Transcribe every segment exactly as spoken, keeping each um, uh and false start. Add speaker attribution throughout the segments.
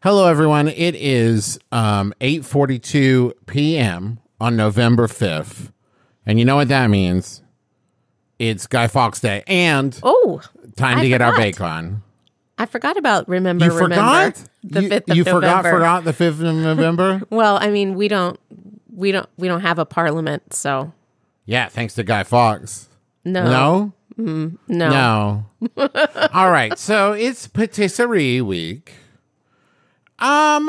Speaker 1: Hello, everyone. It is um, eight forty-two p.m. on November fifth. And you know what that means? It's Guy Fawkes Day. And
Speaker 2: oh,
Speaker 1: time
Speaker 2: I
Speaker 1: to get
Speaker 2: forgot.
Speaker 1: our bacon.
Speaker 2: I forgot about remember,
Speaker 1: You
Speaker 2: remember.
Speaker 1: forgot?
Speaker 2: The
Speaker 1: you,
Speaker 2: fifth of
Speaker 1: you
Speaker 2: November.
Speaker 1: forgot, forgot the fifth of November?
Speaker 2: Well, I mean, we don't, we don't, we don't have a parliament, so.
Speaker 1: Yeah, thanks to Guy Fawkes.
Speaker 2: No.
Speaker 1: No?
Speaker 2: Mm, no.
Speaker 1: No. All right. So it's patisserie week. Um,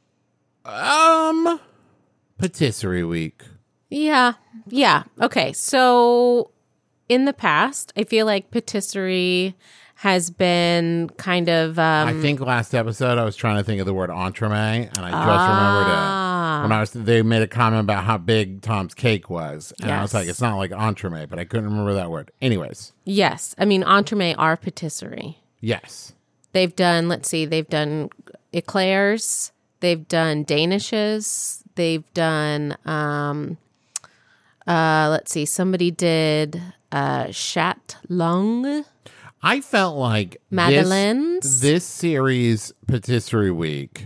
Speaker 1: um, patisserie week.
Speaker 2: Yeah. Yeah. Okay. So in the past, I feel like patisserie has been kind of. Um,
Speaker 1: I think last episode I was trying to think of the word entremet, and I just
Speaker 2: Ah.
Speaker 1: remembered it. When I was, they made a comment about how big Tom's cake was, and I was
Speaker 2: Yes.
Speaker 1: like, "It's not like entremet," but I couldn't remember that word. Anyways,
Speaker 2: yes. I mean, entremet are patisserie.
Speaker 1: yes,
Speaker 2: They've done, let's see, they've done eclairs, they've done danishes, they've done, um, uh, let's see, somebody did uh, chat long.
Speaker 1: I felt like
Speaker 2: Madeleines?
Speaker 1: This, this series patisserie week.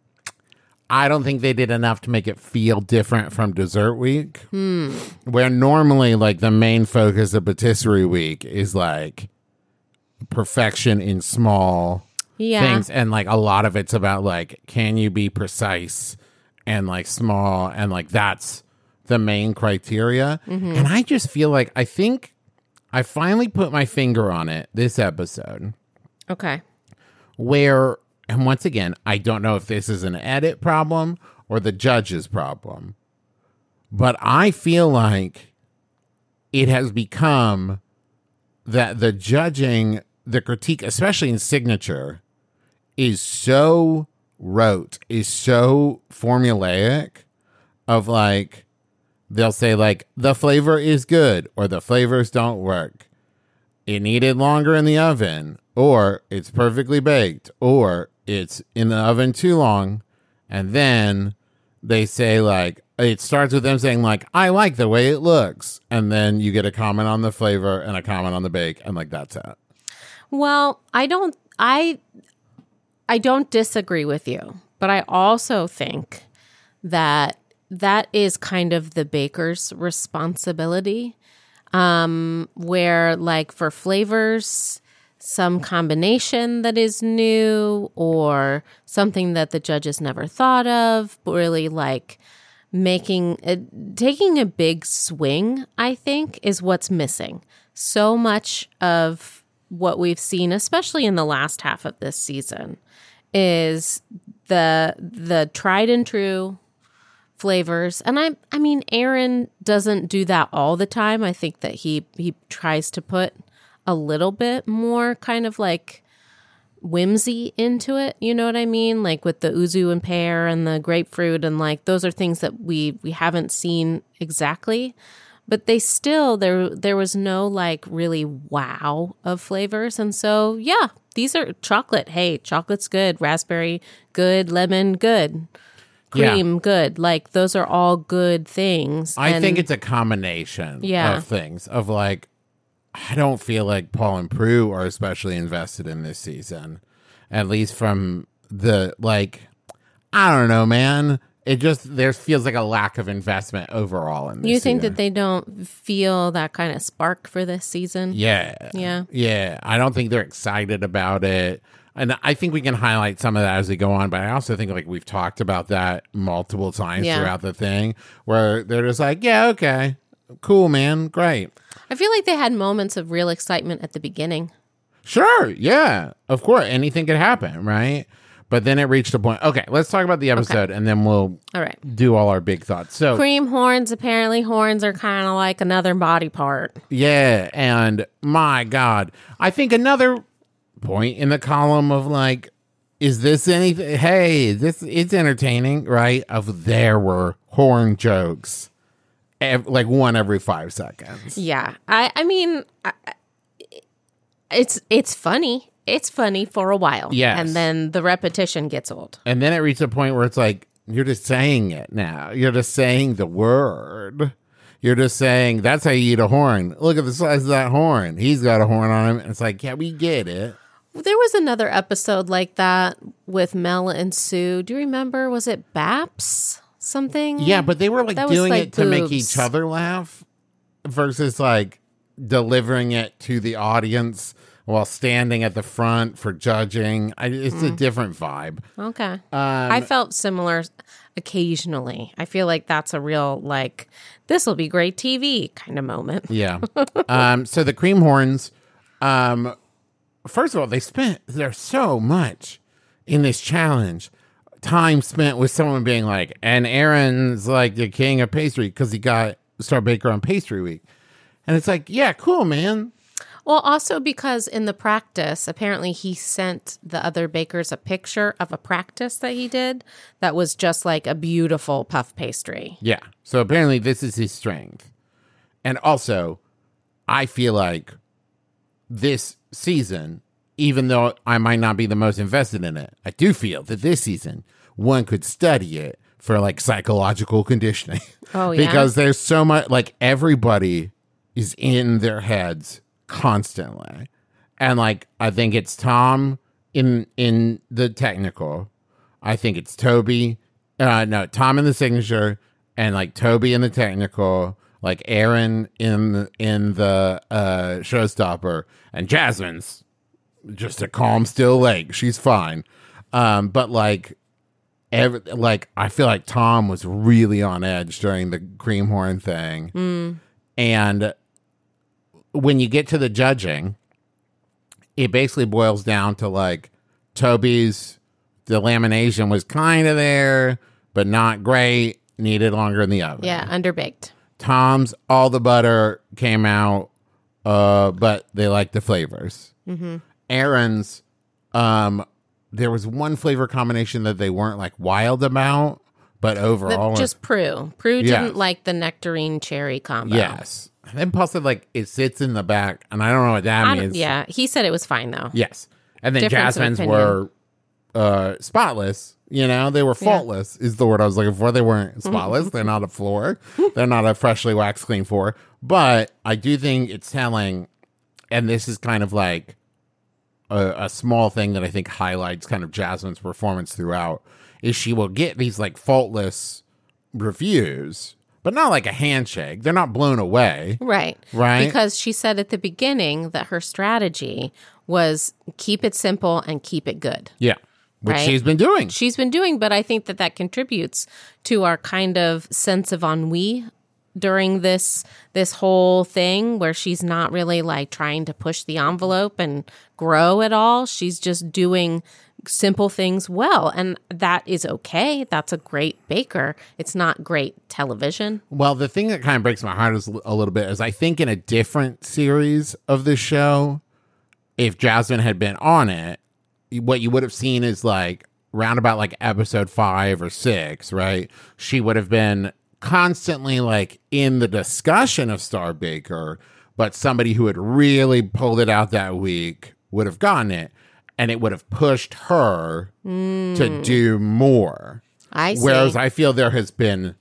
Speaker 1: I don't think they did enough to make it feel different from dessert week,
Speaker 2: Hmm.
Speaker 1: where normally like the main focus of patisserie week is like perfection in small
Speaker 2: Yeah.
Speaker 1: things, and like a lot of it's about like, can you be precise and like small, and like that's the main criteria.
Speaker 2: Mm-hmm.
Speaker 1: And I just feel like I think I finally put my finger on it this episode,
Speaker 2: Okay.
Speaker 1: where, and once again, I don't know if this is an edit problem or the judge's problem, but I feel like it has become that the judging, the critique, especially in Signature, is so rote, is so formulaic of like, they'll say like, the flavor is good or the flavors don't work. It needed longer in the oven, or it's perfectly baked, or it's in the oven too long. And then they say like, it starts with them saying like, I like the way it looks. And then you get a comment on the flavor and a comment on the bake. And like, that's it.
Speaker 2: Well, I don't, I, I don't disagree with you, but I also think that that is kind of the baker's responsibility. Um, where like for flavors, some combination that is new or something that the judges never thought of, really like making, a, taking a big swing, I think, is what's missing. So much of what we've seen, especially in the last half of this season, is the the tried and true flavors. And I I mean, Aaron doesn't do that all the time. I think that he he tries to put a little bit more kind of like whimsy into it. You know what I mean? Like with the uzu and pear and the grapefruit, and like those are things that we we haven't seen exactly. But they still, there there was no like really wow of flavors. And so, yeah, these are chocolate. Hey, chocolate's good. Raspberry, good. Lemon, good. Cream,
Speaker 1: Yeah.
Speaker 2: good. Like those are all good things.
Speaker 1: I
Speaker 2: And-
Speaker 1: think it's a combination
Speaker 2: Yeah.
Speaker 1: of things of like, I don't feel like Paul and Prue are especially invested in this season, at least from the like, I don't know, man. It just, there feels like a lack of investment overall in this
Speaker 2: You think
Speaker 1: season.
Speaker 2: that they don't feel that kind of spark for this season?
Speaker 1: Yeah.
Speaker 2: Yeah.
Speaker 1: Yeah. I don't think they're excited about it. And I think we can highlight some of that as we go on, but I also think like we've talked about that multiple times
Speaker 2: Yeah.
Speaker 1: throughout the thing, where they're just like, yeah, okay, cool, man, great.
Speaker 2: I feel like they had moments of real excitement at the beginning.
Speaker 1: Sure, yeah, of course, anything could happen, right? But then it reached a point. Okay, let's talk about the episode, and then we'll
Speaker 2: All right.
Speaker 1: do all our big thoughts. So,
Speaker 2: Cream horns, apparently horns are kind of like another body part.
Speaker 1: yeah, and my God, I think another point in the column of like, is this anything? Hey, this it's entertaining, right? Of there were horn jokes, ev- like one every five seconds.
Speaker 2: Yeah. I I mean I, it's it's funny. It's funny for a while.
Speaker 1: Yes.
Speaker 2: And then the repetition gets old.
Speaker 1: And then it reached a point where it's like, you're just saying it now. You're just saying the word. You're just saying, that's how you eat a horn. Look at the size of that horn. He's got a horn on him. And it's like, yeah, we get it.
Speaker 2: There was another episode like that with Mel and Sue. Do you remember? Was it Baps? Something?
Speaker 1: Yeah, but they were like
Speaker 2: That was,
Speaker 1: doing
Speaker 2: like,
Speaker 1: it to make
Speaker 2: boobs.
Speaker 1: each other laugh versus like delivering it to the audience while standing at the front for judging. I, it's
Speaker 2: Mm.
Speaker 1: a different vibe.
Speaker 2: Okay.
Speaker 1: Um,
Speaker 2: I felt similar occasionally. I feel like that's a real, like, this will be great T V kind of moment.
Speaker 1: Yeah. um, so the cream horns, um, first of all, they spent there's so much in this challenge. Time spent with someone being like, and Aaron's like the king of pastry because he got Star Baker on Pastry Week. And it's like, yeah, cool, man.
Speaker 2: Well, also because in the practice, apparently he sent the other bakers a picture of a practice that he did that was just like a beautiful puff pastry.
Speaker 1: Yeah. So apparently this is his strength. And also, I feel like this season, even though I might not be the most invested in it, I do feel that this season one could study it for like psychological conditioning.
Speaker 2: Oh, yeah?
Speaker 1: Because there's so much, like everybody is in their heads constantly. And like, I think it's Tom in in the technical. I think it's Toby. Uh, no, Tom in the signature and like Toby in the technical, like Aaron in the, in the uh, showstopper, and Jasmine's just a calm, still lake. She's fine. Um, but like, every, like I feel like Tom was really on edge during the cream horn thing.
Speaker 2: Mm.
Speaker 1: And when you get to the judging, it basically boils down to like Toby's, the lamination was kind of there, but not great, needed longer in the oven.
Speaker 2: Yeah, underbaked.
Speaker 1: Tom's, all the butter came out, uh, but they liked the flavors.
Speaker 2: Mm-hmm.
Speaker 1: Aaron's, um, there was one flavor combination that they weren't like wild about, but overall,
Speaker 2: The, just Prue. Prue
Speaker 1: Yes.
Speaker 2: didn't like the nectarine cherry combo.
Speaker 1: yes. And then plus it like it sits in the back, and I don't know what that
Speaker 2: I don't-
Speaker 1: means.
Speaker 2: yeah, he said it was fine though.
Speaker 1: Yes. And then
Speaker 2: Difference of
Speaker 1: Jasmine's
Speaker 2: opinion.
Speaker 1: were uh, spotless. You know, they were faultless is the word I was looking for. They weren't spotless. They're not a floor. They're not a freshly waxed clean floor. But I do think it's telling, and this is kind of like a, a small thing that I think highlights kind of Jasmine's performance throughout, is she will get these like faultless reviews, but not like a handshake. They're not blown away.
Speaker 2: Right.
Speaker 1: Right.
Speaker 2: Because she said at the beginning that her strategy was keep it simple and keep it good.
Speaker 1: Yeah. Which
Speaker 2: Right.
Speaker 1: she's been doing.
Speaker 2: She's been doing, but I think that that contributes to our kind of sense of ennui during this this whole thing where she's not really like trying to push the envelope and grow at all. She's just doing simple things well, and that is okay. That's a great baker. It's not great television.
Speaker 1: Well, the thing that kind of breaks my heart is a little bit is I think in a different series of the show, if Jasmine had been on it, what you would have seen is like round about like episode five or six, right? She would have been constantly like in the discussion of Star Baker, but somebody who had really pulled it out that week would have gotten it, and it would have pushed her to do more.
Speaker 2: I see.
Speaker 1: Whereas I feel there has been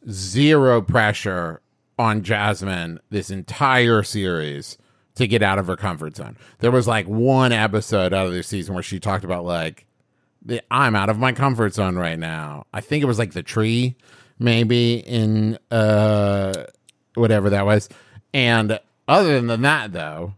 Speaker 1: zero pressure on Jasmine this entire series to get out of her comfort zone. There was like one episode out of this season where she talked about like, the, I'm out of my comfort zone right now. I think it was like the tree, maybe in uh, whatever that was. And other than that, though,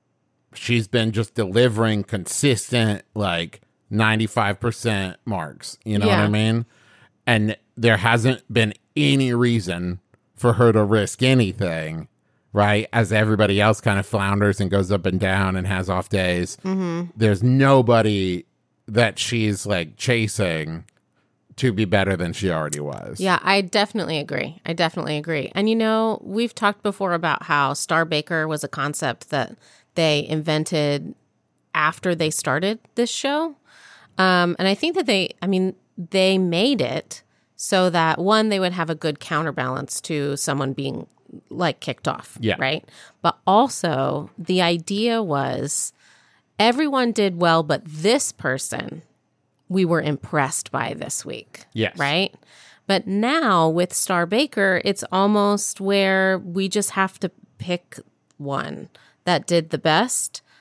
Speaker 1: she's been just delivering consistent, like ninety-five percent marks. You know
Speaker 2: Yeah.
Speaker 1: what I mean? And there hasn't been any reason for her to risk anything, right? As everybody else kind of flounders and goes up and down and has off days.
Speaker 2: Mm-hmm.
Speaker 1: There's nobody that she's like chasing to be better than she already was.
Speaker 2: Yeah, I definitely agree. I definitely agree. And you know, we've talked before about how Star Baker was a concept that they invented after they started this show. Um, and I think that they, I mean, they made it so that one, they would have a good counterbalance to someone being like kicked off.
Speaker 1: Yeah.
Speaker 2: Right. But also the idea was everyone did well, but this person we were impressed by this week.
Speaker 1: Yes.
Speaker 2: Right. But now with Star Baker, it's almost where we just have to pick one that did the best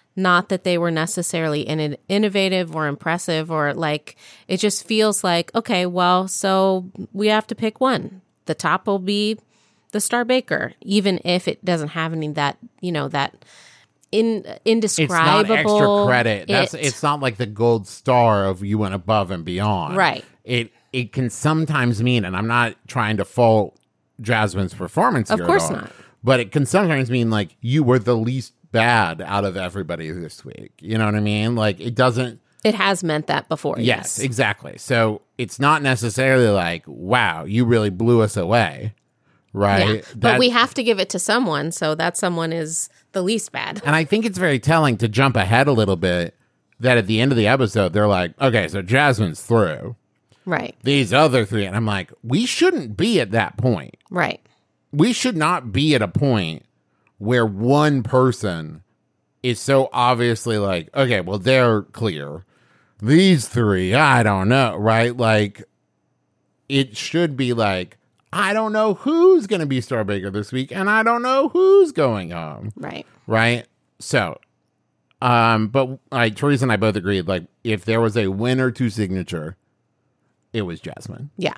Speaker 2: Not that they were necessarily in innovative or impressive or like, it just feels like, okay, well, so we have to pick one. The top will be the Star Baker, even if it doesn't have any that, you know, that in indescribable.
Speaker 1: It's not extra credit.
Speaker 2: It.
Speaker 1: That's it's not like the gold star of you went above and beyond.
Speaker 2: Right.
Speaker 1: It it can sometimes mean, and I'm not trying to fault Jasmine's performance
Speaker 2: Of
Speaker 1: here
Speaker 2: course
Speaker 1: at all,
Speaker 2: not.
Speaker 1: but it can sometimes mean like you were the least bad out of everybody this week. You know what I mean? Like it doesn't.
Speaker 2: It has meant that before.
Speaker 1: Yes,
Speaker 2: Yes,
Speaker 1: exactly. So it's not necessarily like, wow, you really blew us away. Right.
Speaker 2: Yeah. But
Speaker 1: That-
Speaker 2: we have to give it to someone. So that someone is the least bad.
Speaker 1: And I think it's very telling to jump ahead a little bit that at the end of the episode, they're like, okay, so Jasmine's through.
Speaker 2: Right.
Speaker 1: These other three. And I'm like, we shouldn't be at that point.
Speaker 2: Right.
Speaker 1: We should not be at a point where one person is so obviously like, okay, well, they're clear. These three, I don't know. Right. Like, it should be like, I don't know who's going to be Star Baker this week, and I don't know who's going home.
Speaker 2: Right.
Speaker 1: Right? So, um, but like Teresa and I both agreed, like, if there was a winner to signature, it was Jasmine.
Speaker 2: Yeah.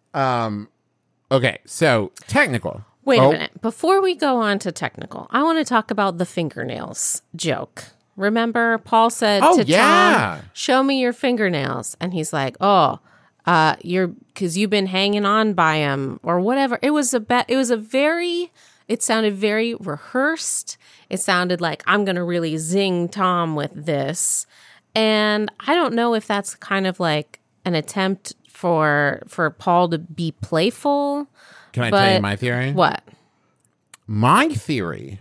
Speaker 1: Okay, so technical.
Speaker 2: Wait
Speaker 1: Oh,
Speaker 2: a minute. Before we go on to technical, I want to talk about the fingernails joke. Remember, Paul said
Speaker 1: Oh,
Speaker 2: to
Speaker 1: yeah.
Speaker 2: Tom, show me your fingernails. And he's like, oh, uh, you're, because you've been hanging on by them or whatever. It was a bet. It was a very, it sounded very rehearsed. It sounded like I'm going to really zing Tom with this. And I don't know if that's kind of like an attempt for, for Paul to be playful.
Speaker 1: Can I
Speaker 2: but
Speaker 1: tell you my theory?
Speaker 2: What?
Speaker 1: My theory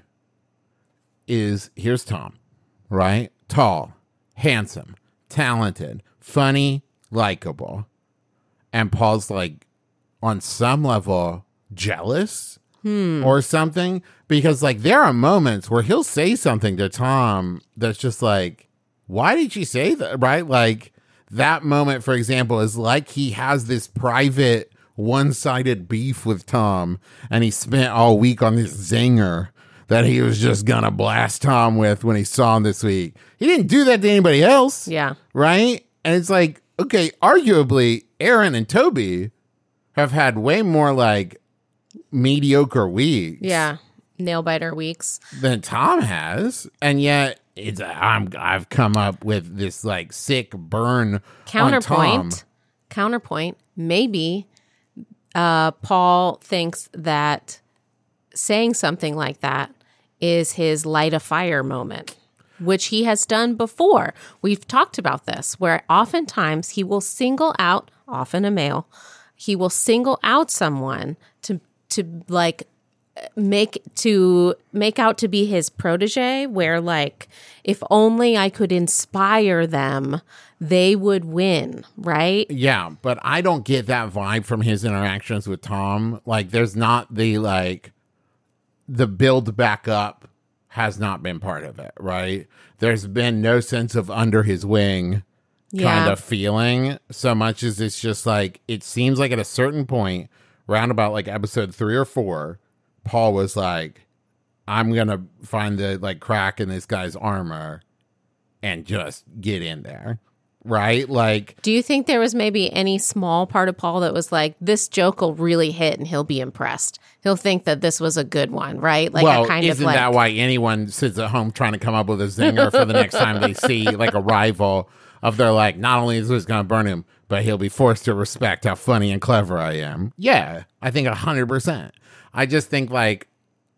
Speaker 1: is here's Tom, right? Tall, handsome, talented, funny, likable. And Paul's like, on some level, jealous
Speaker 2: Hmm.
Speaker 1: or something. Because, like, there are moments where he'll say something to Tom that's just like, why did you say that? Right? Like, that moment, for example, is like he has this private, one-sided beef with Tom. And he spent all week on this zinger that he was just going to blast Tom with when he saw him this week. He didn't do that to anybody else.
Speaker 2: Yeah.
Speaker 1: Right? And it's like, okay, arguably, Aaron and Toby have had way more like mediocre weeks
Speaker 2: Yeah. Nail biter weeks.
Speaker 1: than Tom has. And yet it's I'm I've come up with this like sick burn on Tom.
Speaker 2: Counterpoint. Counterpoint. Maybe uh, Paul thinks that saying something like that is his light a fire moment, which he has done before. We've talked about this, where oftentimes he will single out, often a male, he will single out someone to to like make to make out to be his protege, where like if only I could inspire them, they would win, right?
Speaker 1: Yeah, but I don't get that vibe from his interactions with Tom. Like there's not the like the build back up has not been part of it, right? There's been no sense of under his wing kind
Speaker 2: Yeah.
Speaker 1: of feeling so much as it's just like, it seems like at a certain point, round about like episode three or four, Paul was like, I'm going to find the like crack in this guy's armor and just get in there, right? Like,
Speaker 2: Do you think there was maybe any small part of Paul that was like, this joke will really hit and he'll be impressed? He'll think that this was a good one, right? Like
Speaker 1: well,
Speaker 2: a kind
Speaker 1: isn't
Speaker 2: of like,
Speaker 1: that why anyone sits at home trying to come up with a zinger for the next time they see like a rival of their like, not only is this going to burn him, but he'll be forced to respect how funny and clever I am. Yeah, I think one hundred percent. I just think like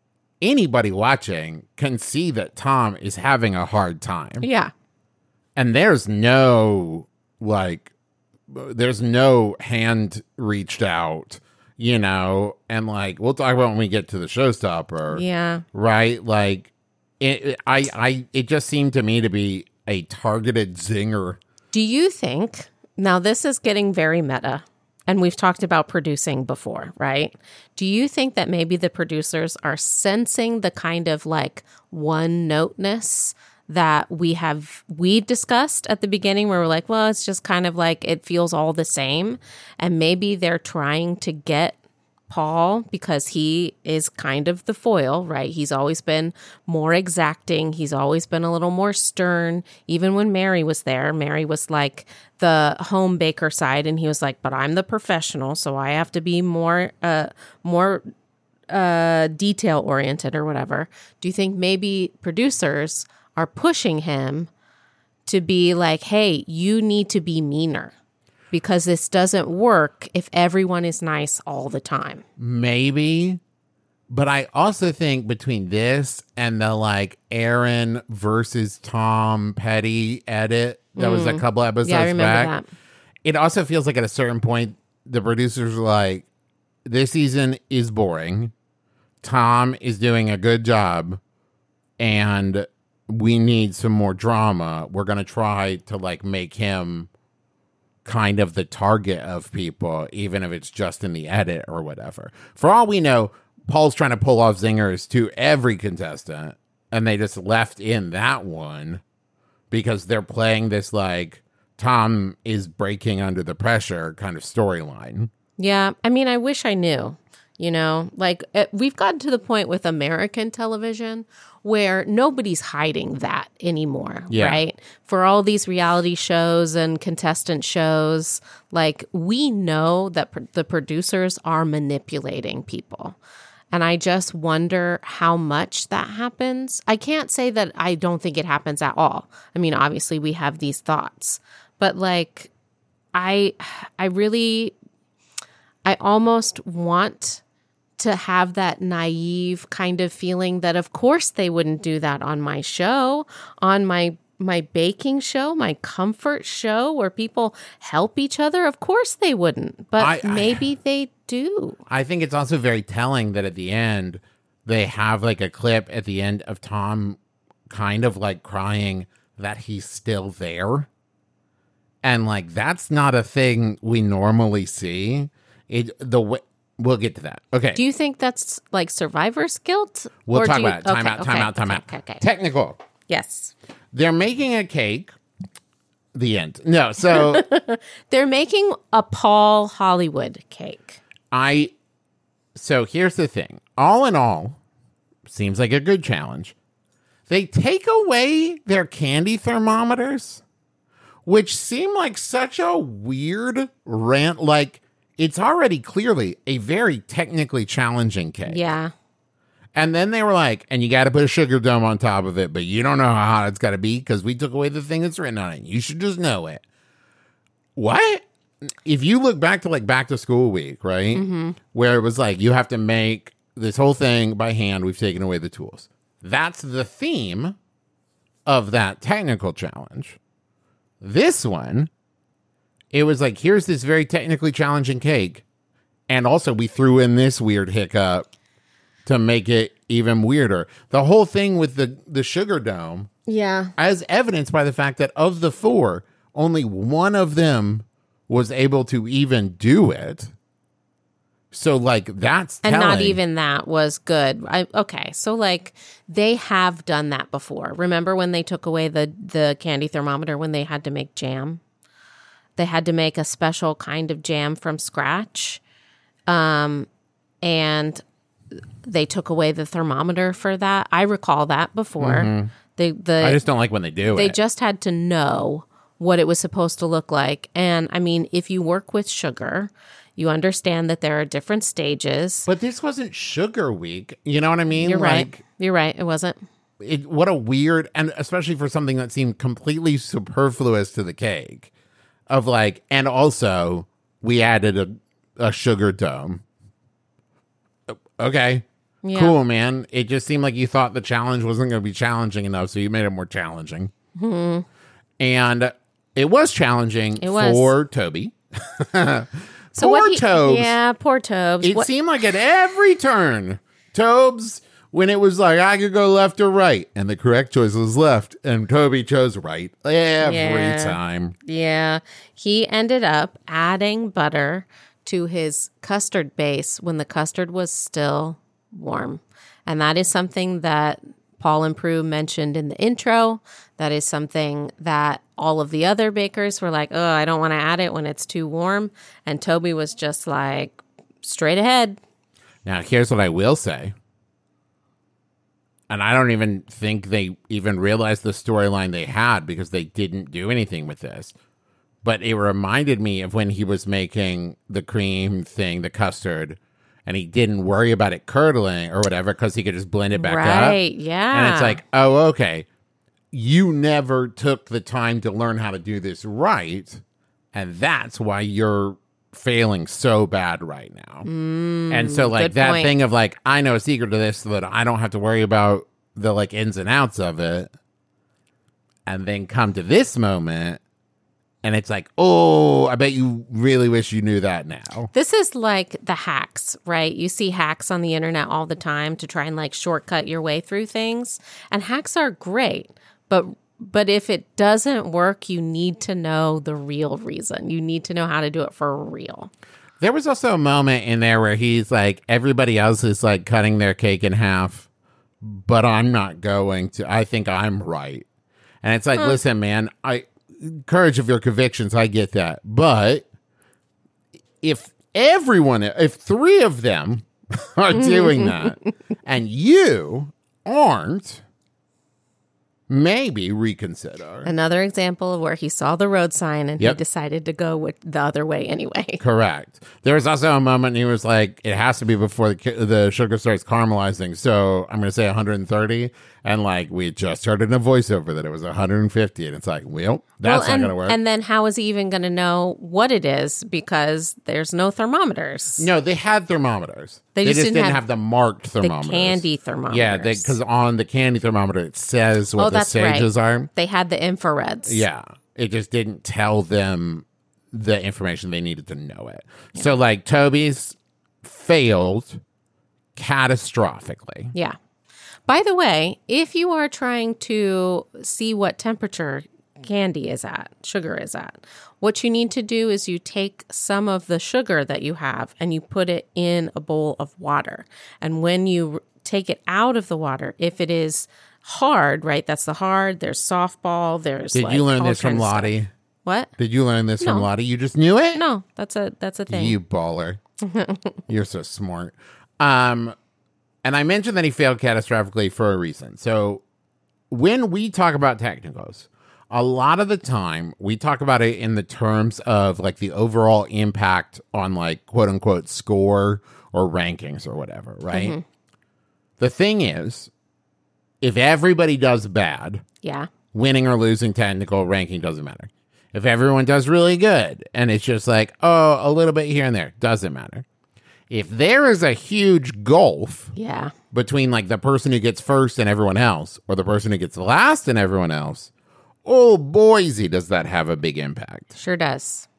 Speaker 1: anybody watching can see that Tom is having a hard time.
Speaker 2: yeah,
Speaker 1: And there's no like there's no hand reached out, you know, and like we'll talk about when we get to the showstopper.
Speaker 2: yeah.
Speaker 1: Right? Like it, it I I it just seemed to me to be a targeted zinger.
Speaker 2: Do you think, now this is getting very meta, and we've talked about producing before, right? Do you think that maybe the producers are sensing the kind of like one noteness that we have, we discussed at the beginning where we're like, well, it's just kind of like, it feels all the same. And maybe they're trying to get Paul because he is kind of the foil, right? He's always been more exacting. He's always been a little more stern. Even when Mary was there, Mary was like the home baker side, and he was like, but I'm the professional, so I have to be more, uh, more uh, detail oriented or whatever. Do you think maybe producers are pushing him to be like, hey, you need to be meaner? Because this doesn't work if everyone is nice all the time.
Speaker 1: Maybe. But I also think between this and the like Aaron versus Tom Petty edit that mm. was a couple episodes
Speaker 2: yeah, I remember
Speaker 1: back,
Speaker 2: that.
Speaker 1: It also feels like at a certain point, the producers were like, this season is boring. Tom is doing a good job. And we need some more drama. We're going to try to like make him kind of the target of people, even if it's just in the edit or whatever. For all we know, Paul's trying to pull off zingers to every contestant, and they just left in that one because they're playing this like Tom is breaking under the pressure kind of storyline.
Speaker 2: Yeah, I mean, I wish I knew, you know, like it, we've gotten to the point with American television where nobody's hiding that anymore, yeah. right? For all these reality shows and contestant shows, like we know that pr- the producers are manipulating people. And I just wonder how much that happens. I can't say that I don't think it happens at all. I mean, obviously we have these thoughts, but like I I really I almost want to have that naive kind of feeling that of course they wouldn't do that on my show, on my my baking show, my comfort show where people help each other. Of course they wouldn't, but I, maybe I, they do.
Speaker 1: I think it's also very telling that at the end, they have like a clip at the end of Tom kind of like crying that he's still there. And like, that's not a thing we normally see. It the way, We'll get to that. Okay.
Speaker 2: Do you think that's like survivor's guilt?
Speaker 1: We'll
Speaker 2: or
Speaker 1: talk
Speaker 2: do you,
Speaker 1: about it. Time
Speaker 2: okay,
Speaker 1: out, time
Speaker 2: okay,
Speaker 1: out, time
Speaker 2: okay,
Speaker 1: out.
Speaker 2: Okay, okay.
Speaker 1: Technical.
Speaker 2: Yes.
Speaker 1: They're making a cake. The end. No, so.
Speaker 2: They're making a Paul Hollywood cake.
Speaker 1: I. So here's the thing. All in all, seems like a good challenge. They take away their candy thermometers, which seem like such a weird rant. Like, it's already clearly a very technically challenging cake.
Speaker 2: Yeah.
Speaker 1: And then they were like, and you got to put a sugar dome on top of it, but you don't know how hot it's got to be because we took away the thing that's written on it. You should just know it. What? If you look back to like back to school week, right? Mm-hmm. Where it was like, you have to make this whole thing by hand. We've taken away the tools. That's the theme of that technical challenge. This one, it was like, here's this very technically challenging cake. And also we threw in this weird hiccup to make it even weirder. The whole thing with the, the sugar dome.
Speaker 2: Yeah.
Speaker 1: As evidenced by the fact that of the four, only one of them was able to even do it. So like that's
Speaker 2: and
Speaker 1: telling.
Speaker 2: Not even that was good. I, okay, so like they have done that before. Remember when they took away the the candy thermometer when they had to make jam? They had to make a special kind of jam from scratch, um, and they took away the thermometer for that. I recall that before. Mm-hmm. They the
Speaker 1: I just don't like when they do
Speaker 2: they
Speaker 1: it.
Speaker 2: They just had to know what it was supposed to look like, and I mean, if you work with sugar, you understand that there are different stages.
Speaker 1: But this wasn't Sugar Week. You know what I mean?
Speaker 2: You're
Speaker 1: like,
Speaker 2: right. You're right. It wasn't.
Speaker 1: It, what a weird, and especially for something that seemed completely superfluous to the cake, of like, and also we added a, a sugar dome. Okay. Yeah. Cool, man. It just seemed like you thought the challenge wasn't going to be challenging enough, so you made it more challenging.
Speaker 2: Hmm.
Speaker 1: And it was challenging
Speaker 2: it was.
Speaker 1: for Toby.
Speaker 2: So
Speaker 1: poor
Speaker 2: what he,
Speaker 1: Tobes.
Speaker 2: Yeah, poor Tobes.
Speaker 1: It
Speaker 2: what?
Speaker 1: seemed like at every turn, Tobes, when it was like, I could go left or right, and the correct choice was left, and Toby chose right every
Speaker 2: yeah.
Speaker 1: time.
Speaker 2: Yeah. He ended up adding butter to his custard base when the custard was still warm. And that is something that Paul and Prue mentioned in the intro. That is something that all of the other bakers were like, oh, I don't want to add it when it's too warm. And Toby was just like, straight ahead,
Speaker 1: Now, here's what I will say. And I don't even think they even realized the storyline they had because they didn't do anything with this. But it reminded me of when he was making the cream thing, the custard, and he didn't worry about it curdling or whatever because he could just blend it back
Speaker 2: right,
Speaker 1: up.
Speaker 2: Right, yeah.
Speaker 1: And it's like, oh, okay. You never took the time to learn how to do this right, and that's why you're failing so bad right now.
Speaker 2: Mm,
Speaker 1: and so, like, that
Speaker 2: point.
Speaker 1: thing of, like, I know a secret to this so that I don't have to worry about the, like, ins and outs of it, and then come to this moment, and it's like, oh, I bet you really wish you knew that now.
Speaker 2: This is like the hacks, right? You see hacks on the internet all the time to try and like shortcut your way through things. And hacks are great, but but if it doesn't work, you need to know the real reason. You need to know how to do it for real.
Speaker 1: There was also a moment in there where he's like, everybody else is like cutting their cake in half, but I'm not going to. I think I'm right. And it's like, huh. listen, man, I... courage of your convictions, I get that. But if everyone, if three of them are doing that and you aren't, maybe reconsider.
Speaker 2: Another example of where he saw the road sign and yep. he decided to go with the other way anyway.
Speaker 1: Correct. There was also a moment he was like, it has to be before the, the sugar starts caramelizing. So I'm going to say one hundred thirty. And like, we just heard in a voiceover that it was one hundred fifty. And it's like, well, that's
Speaker 2: well, and,
Speaker 1: not going to work.
Speaker 2: And then how is he even going to know what it is? Because there's no thermometers.
Speaker 1: No, they had thermometers.
Speaker 2: They,
Speaker 1: they
Speaker 2: just,
Speaker 1: just
Speaker 2: didn't,
Speaker 1: didn't
Speaker 2: have,
Speaker 1: have the marked thermometers.
Speaker 2: The candy thermometers.
Speaker 1: Yeah, because on the candy thermometer, it says what
Speaker 2: oh,
Speaker 1: the stages
Speaker 2: right.
Speaker 1: are.
Speaker 2: They had the infrareds.
Speaker 1: Yeah. It just didn't tell them the information they needed to know it. Yeah. So, like, Toby's failed catastrophically.
Speaker 2: Yeah. By the way, if you are trying to see what temperature candy is at, sugar is at, what you need to do is you take some of the sugar that you have and you put it in a bowl of water. And when you take it out of the water, if it is hard, right, that's the hard, there's softball, there's
Speaker 1: Did
Speaker 2: like
Speaker 1: you learn
Speaker 2: all
Speaker 1: this from
Speaker 2: kinds of
Speaker 1: Lottie?
Speaker 2: stuff. What?
Speaker 1: Did you learn this
Speaker 2: No.
Speaker 1: from Lottie? You just knew it?
Speaker 2: No, that's a that's a thing.
Speaker 1: You baller. You're so smart. Um, and I mentioned that he failed catastrophically for a reason. So when we talk about technicals, a lot of the time we talk about it in the terms of like the overall impact on like quote unquote score or rankings or whatever, right? Mm-hmm. The thing is, if everybody does bad,
Speaker 2: yeah,
Speaker 1: winning or losing technical ranking doesn't matter. If everyone does really good and it's just like, oh, a little bit here and there, doesn't matter. If there is a huge gulf
Speaker 2: yeah.
Speaker 1: between like the person who gets first and everyone else or the person who gets last and everyone else, oh, boise, does that have a big impact.
Speaker 2: Sure does.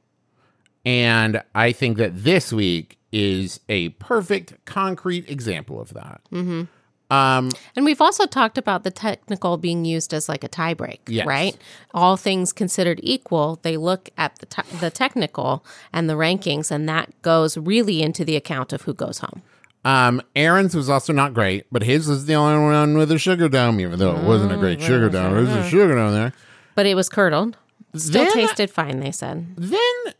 Speaker 1: And I think that this week is a perfect, concrete example of that.
Speaker 2: Mm-hmm.
Speaker 1: Um,
Speaker 2: and we've also talked about the technical being used as like a tie break,
Speaker 1: yes.
Speaker 2: right? All things considered equal, they look at the te- the technical and the rankings, and that goes really into the account of who goes home.
Speaker 1: Um, Aaron's was also not great, but his was the only one with a sugar dome, even though it wasn't a great sugar dome. There was a sugar dome there.
Speaker 2: But it was curdled. Still
Speaker 1: then,
Speaker 2: tasted fine, they said.
Speaker 1: Then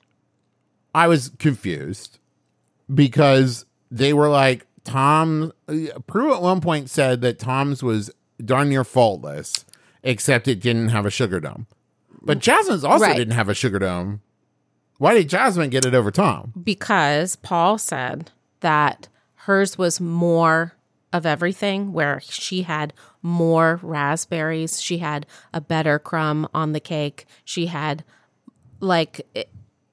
Speaker 1: I was confused because they were like, Tom, Prue at one point said that Tom's was darn near faultless, except it didn't have a sugar dome. But Jasmine's also
Speaker 2: right.
Speaker 1: didn't have a sugar dome. Why did Jasmine get it over Tom?
Speaker 2: Because Paul said that hers was more of everything, where she had more raspberries. She had a better crumb on the cake. She had, like, it,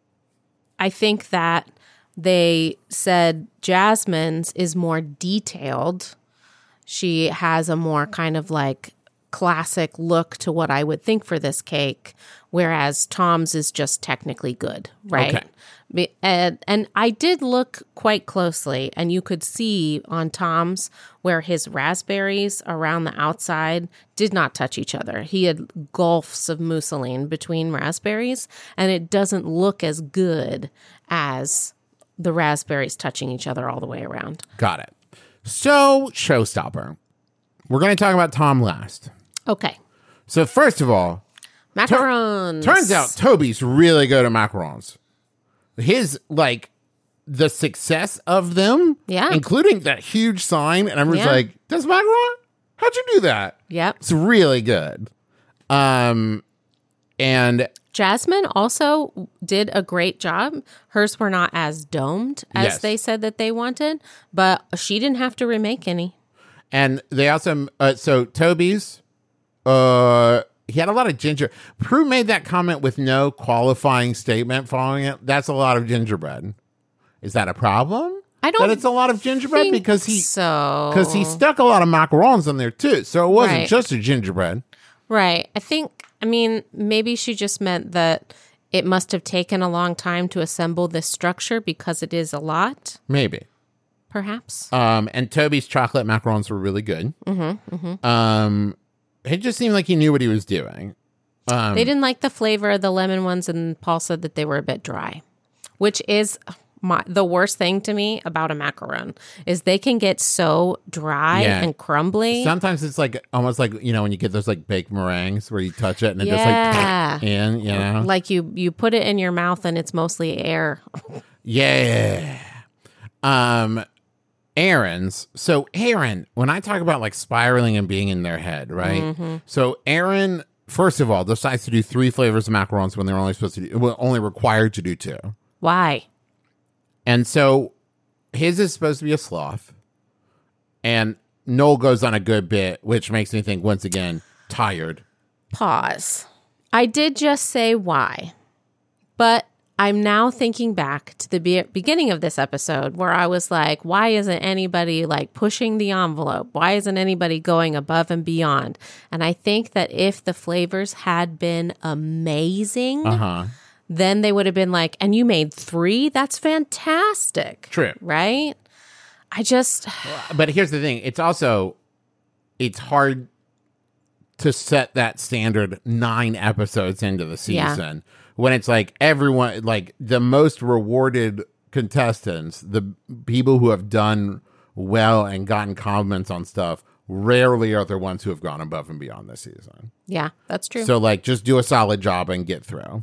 Speaker 2: I think that they said Jasmine's is more detailed. She has a more kind of like classic look to what I would think for this cake, whereas Tom's is just technically good, right? Okay. And, and I did look quite closely, and you could see on Tom's where his raspberries around the outside did not touch each other. He had gulfs of mousseline between raspberries, and it doesn't look as good as the raspberries touching each other all the way around.
Speaker 1: Got it. So, showstopper. We're going to talk about Tom last.
Speaker 2: Okay.
Speaker 1: So, first of all,
Speaker 2: macarons.
Speaker 1: Tur- turns out Toby's really good at macarons. His, like, the success of them,
Speaker 2: Yeah.
Speaker 1: including that huge sign, and everyone's
Speaker 2: Yeah.
Speaker 1: like, "That's macaron? How'd you do that?"
Speaker 2: Yep.
Speaker 1: It's really good. Um, and
Speaker 2: Jasmine also did a great job. Hers were not as domed as
Speaker 1: Yes.
Speaker 2: they said that they wanted, but she didn't have to remake any.
Speaker 1: and they also uh, so Toby's, uh, he had a lot of ginger. Prue made that comment with no qualifying statement following it. That's a lot of gingerbread. Is that a problem?
Speaker 2: I don't
Speaker 1: that it's a lot of gingerbread
Speaker 2: think
Speaker 1: because he
Speaker 2: so
Speaker 1: because he stuck a lot of macarons in there too. So it wasn't
Speaker 2: Right.
Speaker 1: just a gingerbread.
Speaker 2: Right. I think, I mean, maybe she just meant that it must have taken a long time to assemble this structure because it is a lot,
Speaker 1: Maybe.
Speaker 2: perhaps.
Speaker 1: Um, and Toby's chocolate macarons were really good. Mm-hmm, mm-hmm. Um, it just seemed like he knew what he was doing. Um,
Speaker 2: They didn't like the flavor of the lemon ones, and Paul said that they were a bit dry, which is my, the worst thing to me about a macaron is they can get so dry
Speaker 1: Yeah.
Speaker 2: and crumbly.
Speaker 1: Sometimes it's like almost like, you know, when you get those like baked meringues where you touch it and it
Speaker 2: Yeah.
Speaker 1: just like in, you know?
Speaker 2: Like you, you put it in your mouth and it's mostly air.
Speaker 1: Yeah. Um, Aaron's. So Aaron, when I talk about like spiraling and being in their head, right?
Speaker 2: Mm-hmm.
Speaker 1: So Aaron, first of all, decides to do three flavors of macarons when they're only supposed to do, well, only required to do two.
Speaker 2: Why?
Speaker 1: And so his is supposed to be a sloth. And Noel goes on a good bit, which makes me think, once again, tired.
Speaker 2: Pause. I did just say why, but I'm now thinking back to the be- beginning of this episode where I was like, why isn't anybody like pushing the envelope? Why isn't anybody going above and beyond? And I think that if the flavors had been amazing,
Speaker 1: Uh-huh.
Speaker 2: then they would have been like, and you made three? That's fantastic.
Speaker 1: True.
Speaker 2: Right? I just,
Speaker 1: But here's the thing. It's also, it's hard to set that standard nine episodes into the season when it's like everyone, like the most rewarded contestants, the people who have done well and gotten compliments on stuff, rarely are the ones who have gone above and beyond this season.
Speaker 2: yeah, that's true.
Speaker 1: So like, just do a solid job and get through.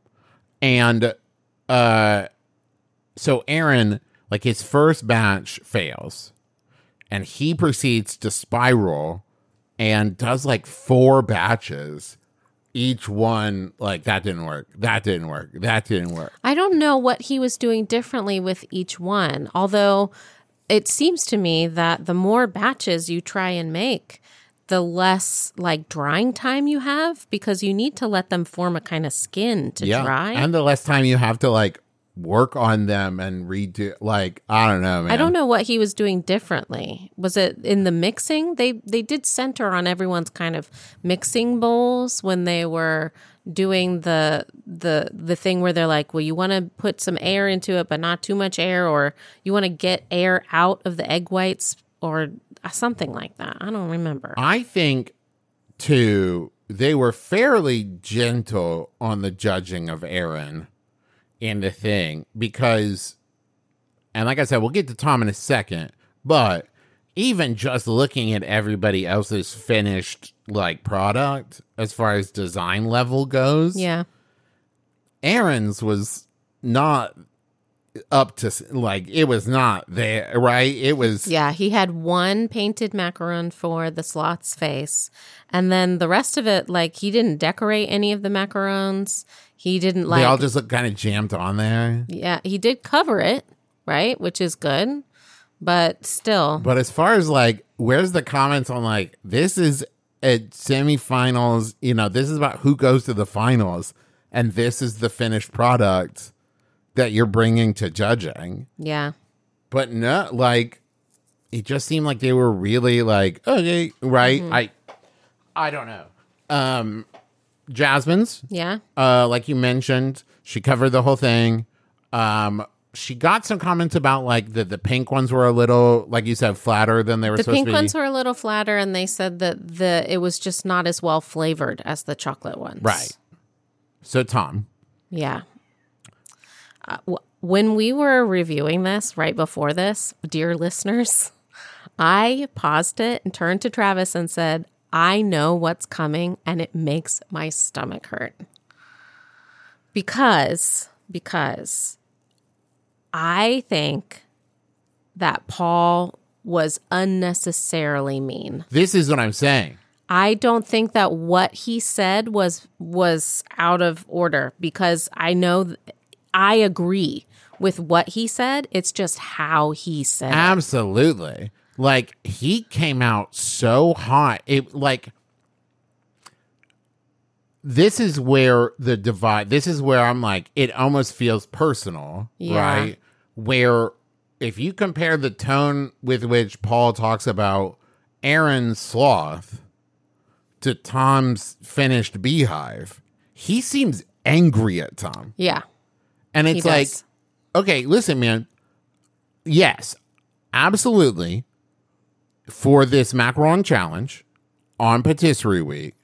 Speaker 1: And uh, so Aaron, like his first batch fails and he proceeds to spiral and does like four batches. Each one, like, that didn't work. That didn't work. That didn't work.
Speaker 2: I don't know what he was doing differently with each one, although it seems to me that the more batches you try and make, the less like drying time you have because you need to let them form a kind of skin to
Speaker 1: Yeah.
Speaker 2: dry.
Speaker 1: And the less time you have to like work on them and redo, like, I don't know, man.
Speaker 2: I don't know what he was doing differently. Was it in the mixing? They they did center on everyone's kind of mixing bowls when they were doing the the the thing where they're like, well, you want to put some air into it, but not too much air, or you want to get air out of the egg whites, or something like that. I don't remember.
Speaker 1: I think, too, they were fairly gentle on the judging of Aaron in the thing because, and like I said, we'll get to Tom in a second, but even just looking at everybody else's finished like product as far as design level goes,
Speaker 2: Yeah.
Speaker 1: Aaron's was not up to, like, it was not there, right? It was,
Speaker 2: Yeah, he had one painted macaron for the sloth's face. And then the rest of it, like, he didn't decorate any of the macarons. He didn't, like...
Speaker 1: they all just look kind of jammed on there.
Speaker 2: Yeah, he did cover it, right? Which is good. But still...
Speaker 1: But as far as, like, where's the comments on, like, this is at semifinals, you know, this is about who goes to the finals, and this is the finished product that you're bringing to judging.
Speaker 2: Yeah.
Speaker 1: But no, like, it just seemed like they were really like, okay, right?
Speaker 2: Mm-hmm.
Speaker 1: I I don't know. Um Jasmine's,
Speaker 2: Yeah.
Speaker 1: uh, like you mentioned, she covered the whole thing. Um she got some comments about like the, the pink ones were a little, like you said, flatter than they were
Speaker 2: The
Speaker 1: supposed
Speaker 2: pink
Speaker 1: to be.
Speaker 2: ones were a little flatter, and they said that the it was just not as well flavored as the chocolate ones.
Speaker 1: Right. So Tom.
Speaker 2: Yeah. Uh, w- when we were reviewing this right before this, dear listeners, I paused it and turned to Travis and said, I know what's coming, and it makes my stomach hurt. Because, because I think that Paul was unnecessarily mean.
Speaker 1: This is what I'm saying.
Speaker 2: I don't think that what he said was was out of order, because I know th- I agree with what he said. It's just how he said it.
Speaker 1: Absolutely. Like, he came out so hot. It like this is where the divide, this is where I'm like, it almost feels personal,
Speaker 2: Yeah.
Speaker 1: right? Where if you compare the tone with which Paul talks about Aaron's sloth to Tom's finished beehive, he seems angry at Tom.
Speaker 2: Yeah.
Speaker 1: And it's
Speaker 2: He
Speaker 1: like,
Speaker 2: does.
Speaker 1: okay, listen, man. Yes, absolutely. For this macaron challenge on Patisserie Week,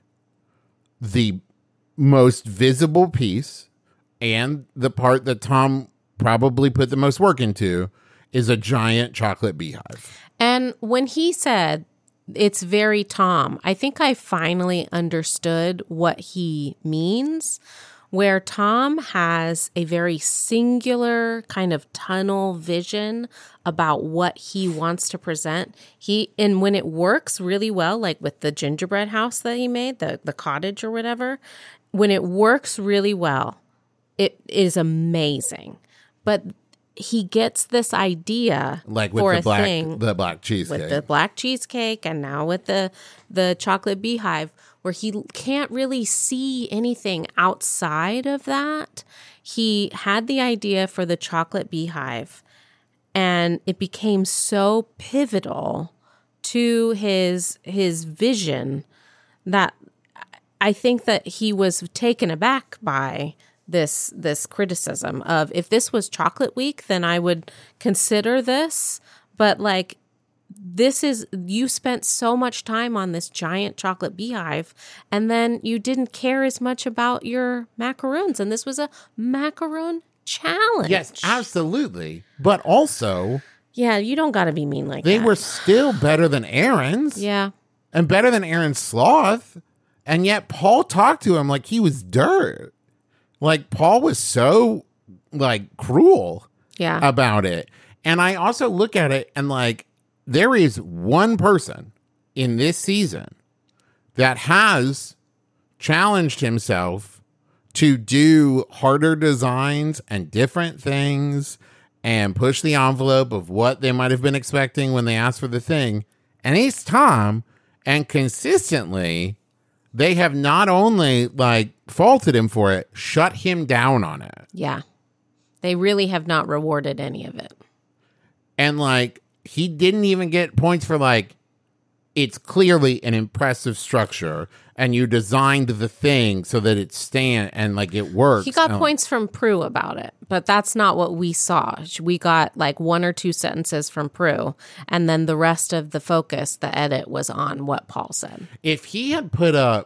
Speaker 1: the most visible piece and the part that Tom probably put the most work into is a giant chocolate beehive.
Speaker 2: And when he said it's very Tom, I think I finally understood what he means, where Tom has a very singular kind of tunnel vision about what he wants to present. He and when it works really well, like with the gingerbread house that he made, the, the cottage or whatever, when it works really well, it is amazing. But he gets this idea
Speaker 1: Like with
Speaker 2: for
Speaker 1: the
Speaker 2: a
Speaker 1: black
Speaker 2: thing
Speaker 1: the black cheesecake.
Speaker 2: with the black cheesecake and now with the the chocolate beehive, where he can't really see anything outside of that. He had the idea for the chocolate beehive, and it became so pivotal to his his vision that I think that he was taken aback by this this criticism of, if this was chocolate week, then I would consider this. But like, this is, you spent so much time on this giant chocolate beehive, and then you didn't care as much about your macaroons. And this was a macaron challenge.
Speaker 1: Yes, absolutely. But also,
Speaker 2: Yeah, you don't got to be mean like
Speaker 1: they
Speaker 2: that.
Speaker 1: were still better than Aaron's.
Speaker 2: Yeah.
Speaker 1: And better than Aaron's sloth. And yet Paul talked to him like he was dirt. Like, Paul was so, like, cruel
Speaker 2: Yeah.
Speaker 1: about it. And I also look at it and, like, there is one person in this season that has challenged himself to do harder designs and different things and push the envelope of what they might have been expecting when they asked for the thing. And he's Tom. And consistently, they have not only, like, faulted him for it, shut him down on it.
Speaker 2: Yeah. They really have not rewarded any of it.
Speaker 1: And, like, he didn't even get points for, like, it's clearly an impressive structure, and you designed the thing so that it stand and, like, it works.
Speaker 2: He got
Speaker 1: And-
Speaker 2: points from Prue about it, but that's not what we saw. We got like one or two sentences from Prue, and then the rest of the focus, the edit, was on what Paul said.
Speaker 1: If he had put up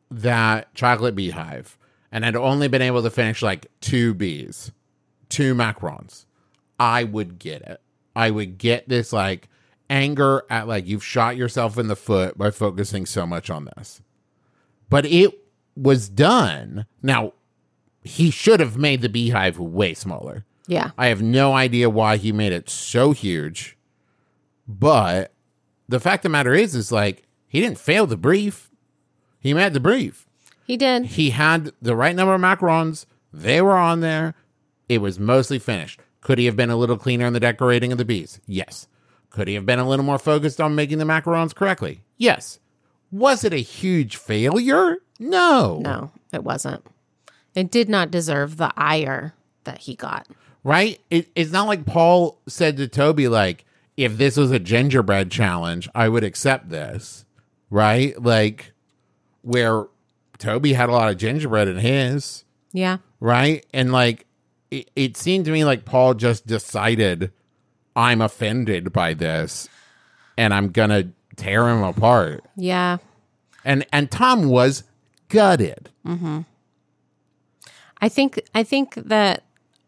Speaker 1: that chocolate beehive and had only been able to finish, like, two bees, two macarons, I would get it. I would get this, like, anger at, like, you've shot yourself in the foot by focusing so much on this. But it was done. Now, he should have made the beehive way smaller.
Speaker 2: Yeah.
Speaker 1: I have no idea why he made it so huge. But the fact of the matter is, is like, he didn't fail the brief. He met the brief.
Speaker 2: He did.
Speaker 1: He had the right number of macarons. They were on there. It was mostly finished. Could he have been a little cleaner in the decorating of the bees? Yes. Could he have been a little more focused on making the macarons correctly? Yes. Was it a huge failure? No.
Speaker 2: No, it wasn't. It did not deserve the ire that he got.
Speaker 1: Right? It, it's not like Paul said to Toby, like, if this was a gingerbread challenge, I would accept this. Right? Like, where Toby had a lot of gingerbread in his.
Speaker 2: Yeah.
Speaker 1: Right? And, like, it, it seemed to me like Paul just decided, I'm offended by this, and I'm going to tear him apart.
Speaker 2: Yeah.
Speaker 1: And and Tom was gutted.
Speaker 2: Mm-hmm. I think I think that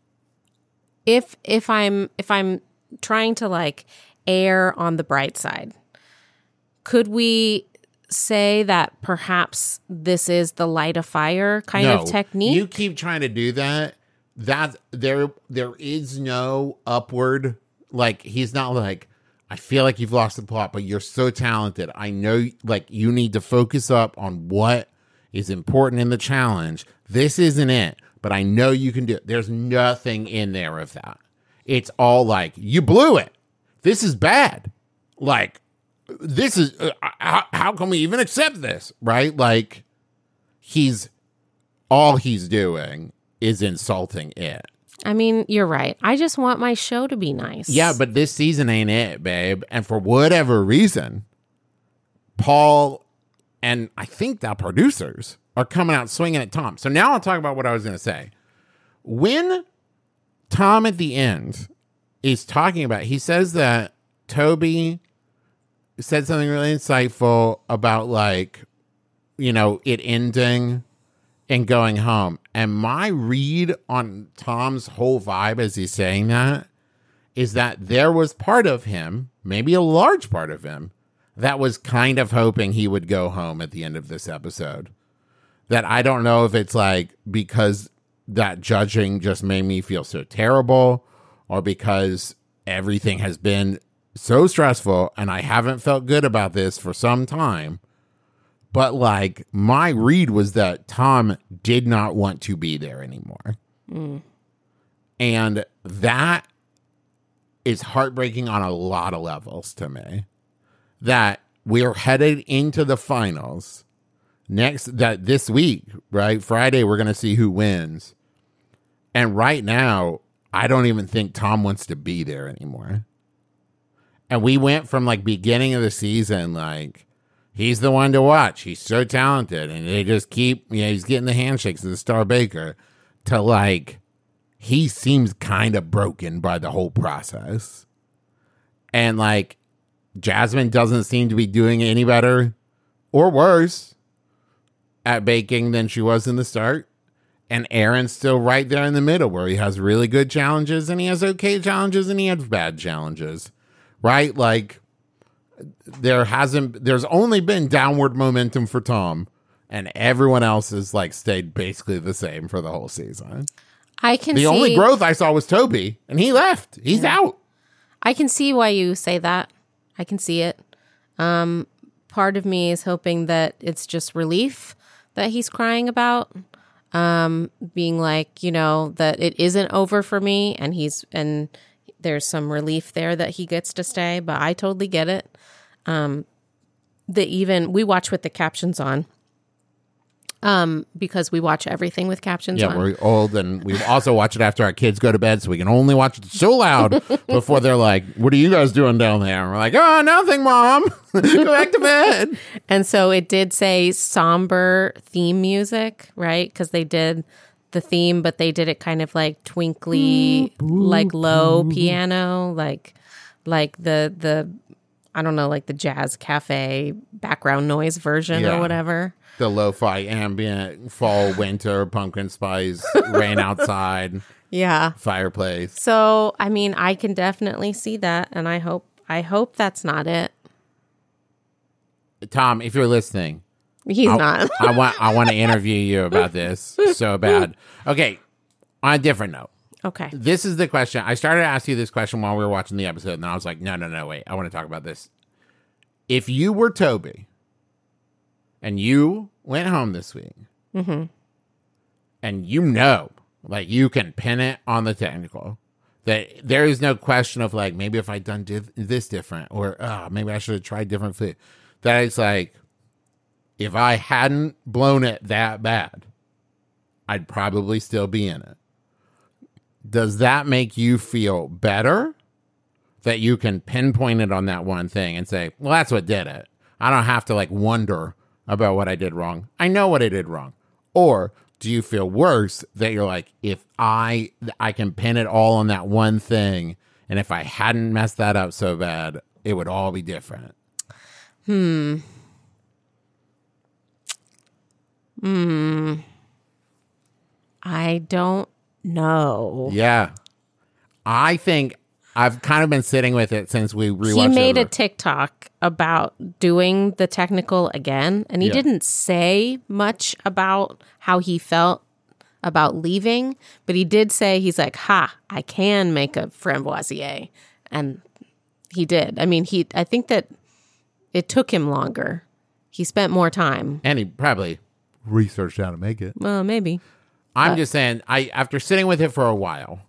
Speaker 2: if if I'm if I'm trying to like err on the bright side, could we say that perhaps this is the light a fire kind
Speaker 1: No,
Speaker 2: of technique?
Speaker 1: you keep trying to do that. that there there is no upward, like he's not like, I feel like you've lost the plot, but you're so talented. I know, like, you need to focus up on what is important in the challenge. This isn't it, but I know you can do it. There's nothing in there of that. It's all like, you blew it. This is bad. Like, this is, uh, how, how can we even accept this? Right? Like, he's, all he's doing is insulting it.
Speaker 2: I mean, you're right. I just want my show to be nice.
Speaker 1: Yeah, but this season ain't it, babe. And for whatever reason, Paul and I think the producers are coming out swinging at Tom. So now I'll talk about what I was going to say. When Tom at the end is talking about, he says that Toby said something really insightful about, like, you know, it ending and going home. And my read on Tom's whole vibe as he's saying that is that there was part of him, maybe a large part of him, that was kind of hoping he would go home at the end of this episode. That I don't know if it's like because that judging just made me feel so terrible, or because everything has been so stressful and I haven't felt good about this for some time. But, like, my read was that Tom did not want to be there anymore. Mm. And that is heartbreaking on a lot of levels to me. That we're headed into the finals next, that this week, right? Friday, we're going to see who wins. And right now, I don't even think Tom wants to be there anymore. And we went from, like, beginning of the season, like, he's the one to watch. He's so talented. And they just keep, you know, he's getting the handshakes of the Star Baker, to, like, he seems kind of broken by the whole process. And, like, Jasmine doesn't seem to be doing any better or worse at baking than she was in the start. And Aaron's still right there in the middle, where he has really good challenges and he has okay challenges and he has bad challenges. Right? Like, there hasn't, there's only been downward momentum for Tom, and everyone else has, like, stayed basically the same for the whole season.
Speaker 2: I can
Speaker 1: the
Speaker 2: see,
Speaker 1: only growth I saw was Toby, and he left. He's yeah. out.
Speaker 2: I can see why you say that. I can see it. Um, part of me is hoping that it's just relief that he's crying about, um, being like, you know, that it isn't over for me, and he's, and there's some relief there that he gets to stay, but I totally get it. Um, the even, we watch with the captions on, um, because we watch everything with captions
Speaker 1: yeah,
Speaker 2: on.
Speaker 1: Yeah, we're old, and we also watch it after our kids go to bed, so we can only watch it so loud before they're like, what are you guys doing down there? And we're like, oh, nothing, Mom. Go back to bed.
Speaker 2: And so it did say somber theme music, right? Because they did the theme, but they did it kind of like twinkly, like low piano, like like the the I don't know, like the jazz cafe background noise version yeah. or whatever.
Speaker 1: The lo-fi ambient fall winter pumpkin spice rain outside.
Speaker 2: Yeah.
Speaker 1: Fireplace.
Speaker 2: So, I mean, I can definitely see that, and I hope I hope that's not it.
Speaker 1: Tom, if you're listening,
Speaker 2: he's
Speaker 1: I,
Speaker 2: not.
Speaker 1: I want I want to interview you about this so bad. Okay, on a different note.
Speaker 2: Okay.
Speaker 1: This is the question. I started to ask you this question while we were watching the episode, and I was like, no, no, no, wait. I want to talk about this. If you were Toby and you went home this week, mm-hmm. and you know, like, you can pin it on the technical, that there is no question of, like, maybe if I'd done div- this different, or oh, maybe I should have tried different food. That it's like, if I hadn't blown it that bad, I'd probably still be in it. Does that make you feel better that you can pinpoint it on that one thing and say, well, that's what did it? I don't have to, like, wonder about what I did wrong. I know what I did wrong. Or do you feel worse that you're like, if I I can pin it all on that one thing, and if I hadn't messed that up so bad, it would all be different?
Speaker 2: Hmm. Hmm. I don't know.
Speaker 1: Yeah. I think I've kind of been sitting with it since we rewatched it.
Speaker 2: He made
Speaker 1: it.
Speaker 2: a TikTok about doing the technical again, and he yeah. didn't say much about how he felt about leaving, but he did say, he's like, ha, I can make a framboisier. And he did. I mean, he, I think that it took him longer. He spent more time.
Speaker 1: And he probably researched how to make it.
Speaker 2: Well, maybe.
Speaker 1: I'm
Speaker 2: but.
Speaker 1: just saying, I after sitting with it for a while,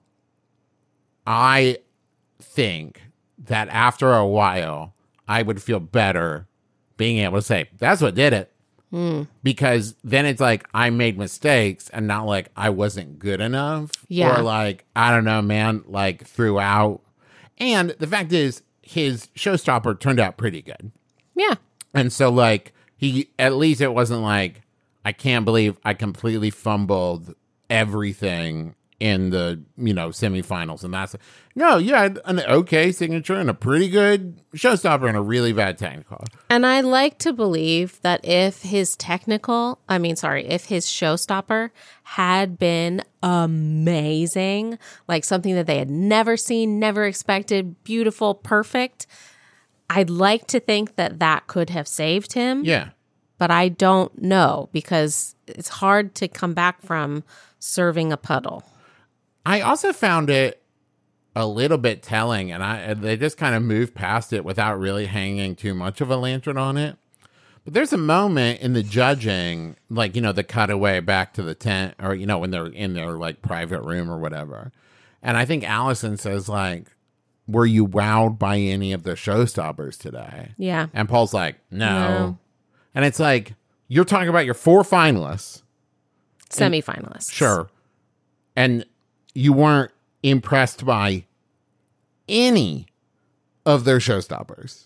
Speaker 1: I think that after a while, I would feel better being able to say, that's what did it. Mm. Because then it's like I made mistakes and not like I wasn't good enough.
Speaker 2: Yeah.
Speaker 1: Or like, I don't know, man, like throughout. And the fact is, his showstopper turned out pretty good.
Speaker 2: Yeah.
Speaker 1: And so, like, he, at least it wasn't like, I can't believe I completely fumbled everything in the, you know, semifinals. And that's, no, you had an okay signature and a pretty good showstopper and a really bad technical.
Speaker 2: And I like to believe that if his technical, I mean, sorry, if his showstopper had been amazing, like something that they had never seen, never expected, beautiful, perfect, I'd like to think that that could have saved him.
Speaker 1: Yeah.
Speaker 2: But I don't know because it's hard to come back from serving a puddle.
Speaker 1: I also found it a little bit telling, and I they just kind of moved past it without really hanging too much of a lantern on it. But there's a moment in the judging, like, you know, the cutaway back to the tent, or, you know, when they're in their, like, private room or whatever. And I think Allison says, like, were you wowed by any of the showstoppers today?
Speaker 2: Yeah.
Speaker 1: And Paul's like, no.
Speaker 2: No.
Speaker 1: And it's like, you're talking about your four finalists.
Speaker 2: Semifinalists.
Speaker 1: And, sure. And you weren't impressed by any of their showstoppers.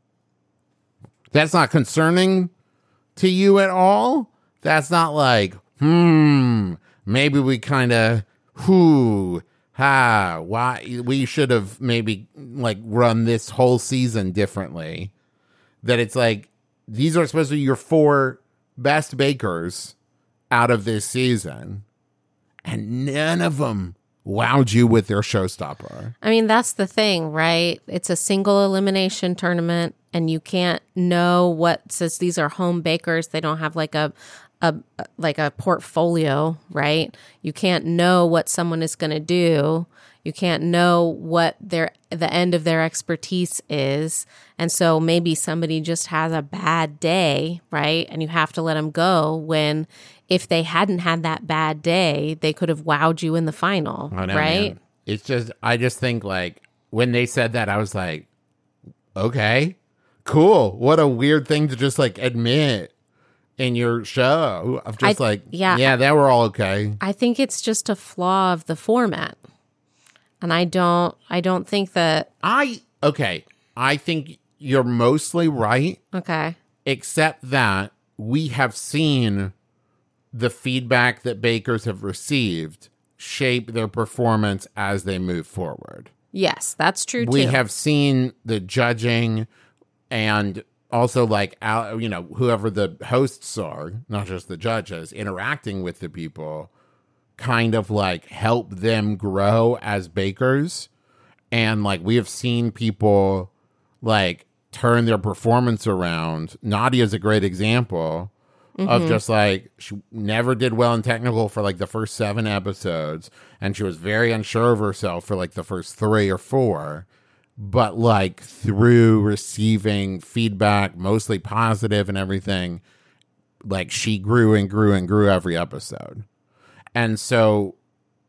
Speaker 1: That's not concerning to you at all? That's not like, hmm, maybe we kind of, whoo, ha, why, we should have maybe, like, run this whole season differently. That it's like, these are supposed to be your four best bakers out of this season, and none of them wowed you with their showstopper.
Speaker 2: I mean, that's the thing, right? It's a single elimination tournament, and you can't know what, since these are home bakers, they don't have like a, a like a portfolio, right? You can't know what someone is going to do. You can't know what their the end of their expertise is. And so maybe somebody just has a bad day, right? And you have to let them go when if they hadn't had that bad day, they could have wowed you in the final,
Speaker 1: I know,
Speaker 2: right?
Speaker 1: Man. It's just, I just think, like, when they said that, I was like, okay, cool. What a weird thing to just, like, admit in your show. Of just
Speaker 2: I,
Speaker 1: like,
Speaker 2: yeah,
Speaker 1: yeah, they were all okay.
Speaker 2: I think it's just a flaw of the format. And I don't, I don't think that.
Speaker 1: I, okay, I think you're mostly right.
Speaker 2: Okay.
Speaker 1: Except that we have seen the feedback that bakers have received shape their performance as they move forward.
Speaker 2: Yes, that's true, too.
Speaker 1: We have seen the judging and also, like, you know, whoever the hosts are, not just the judges, interacting with the people, kind of, like, help them grow as bakers. And, like, we have seen people, like, turn their performance around. Nadia's a great example. Mm-hmm. Of just, like, she never did well in technical for, like, the first seven episodes. And she was very unsure of herself for, like, the first three or four. But, like, through receiving feedback, mostly positive and everything, like, she grew and grew and grew every episode. And so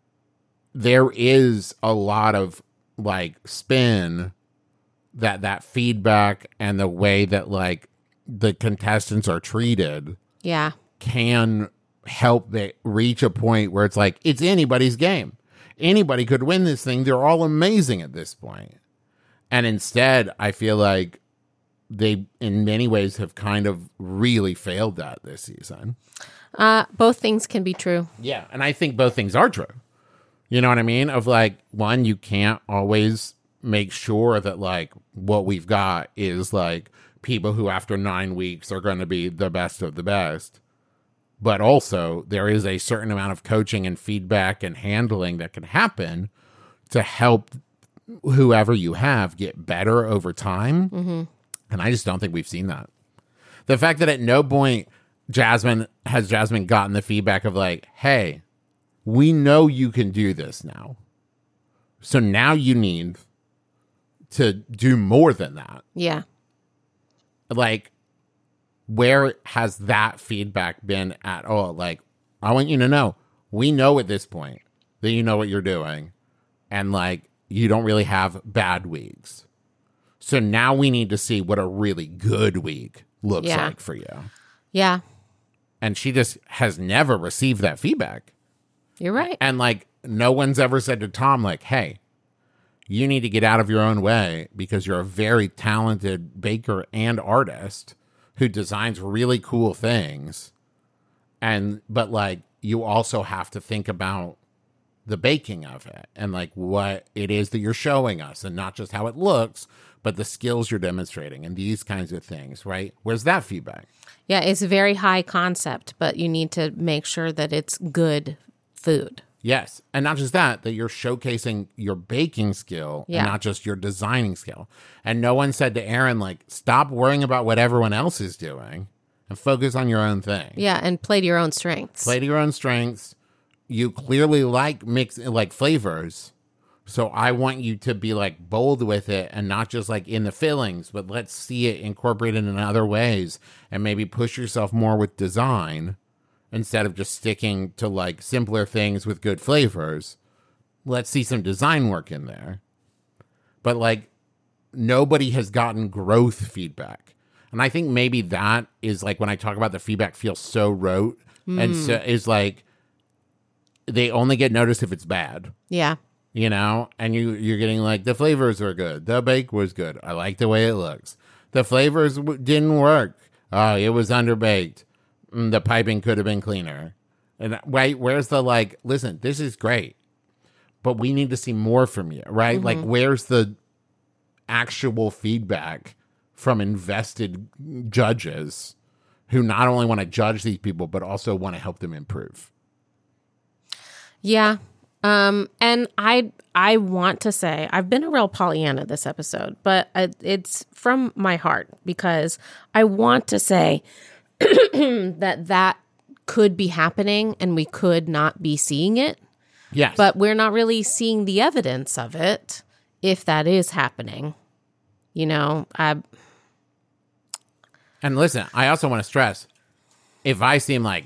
Speaker 1: there is a lot of, like, spin that that feedback and the way that, like, the contestants are treated.
Speaker 2: Yeah.
Speaker 1: Can help they reach a point where it's like, it's anybody's game. Anybody could win this thing. They're all amazing at this point. And instead, I feel like they, in many ways, have kind of really failed that this season.
Speaker 2: Uh, both things can be true.
Speaker 1: Yeah, and I think both things are true. You know what I mean? Of, like, one, you can't always make sure that, like, what we've got is, like, people who after nine weeks are going to be the best of the best. But also, there is a certain amount of coaching and feedback and handling that can happen to help whoever you have get better over time. Mm-hmm. And I just don't think we've seen that. The fact that at no point Jasmine has Jasmine gotten the feedback of, like, hey, we know you can do this now. So now you need to do more than that.
Speaker 2: Yeah.
Speaker 1: Like, where has that feedback been at all? Like, I want you to know, we know at this point that you know what you're doing. And, like, you don't really have bad weeks. So now we need to see what a really good week looks
Speaker 2: Yeah.
Speaker 1: like for you.
Speaker 2: Yeah.
Speaker 1: And she just has never received that feedback.
Speaker 2: You're right.
Speaker 1: And, like, no one's ever said to Tom, like, hey, you need to get out of your own way because you're a very talented baker and artist who designs really cool things. And, but, like, you also have to think about the baking of it and, like, what it is that you're showing us and not just how it looks, but the skills you're demonstrating and these kinds of things, right? Where's that feedback?
Speaker 2: Yeah, it's a very high concept, but you need to make sure that it's good food.
Speaker 1: Yes. And not just that, that you're showcasing your baking skill
Speaker 2: Yeah.
Speaker 1: and not just your designing skill. And no one said to Aaron, like, stop worrying about what everyone else is doing and focus on your own thing.
Speaker 2: Yeah, and play to your own strengths.
Speaker 1: Play to your own strengths. You clearly like mix like flavors. So I want you to be like bold with it and not just like in the fillings, but let's see it incorporated in other ways and maybe push yourself more with design instead of just sticking to like simpler things with good flavors. Let's see some design work in there. But like nobody has gotten growth feedback. And I think maybe that is like when I talk about the feedback feels so rote mm. and so is like they only get noticed if it's bad.
Speaker 2: Yeah.
Speaker 1: You know, and you, you're getting like, the flavors were good. The bake was good. I like the way it looks. The flavors w- didn't work. Oh, it was underbaked. Mm, the piping could have been cleaner. And wait, where's the like, listen, this is great, but we need to see more from you, right? Mm-hmm. Like, where's the actual feedback from invested judges who not only want to judge these people, but also want to help them improve?
Speaker 2: Yeah. Um, and I, I want to say I've been a real Pollyanna this episode, but I, it's from my heart because I want to say that that could be happening and we could not be seeing it.
Speaker 1: Yes.
Speaker 2: But we're not really seeing the evidence of it if that is happening. You know, I.
Speaker 1: And listen, I also want to stress, if I seem like,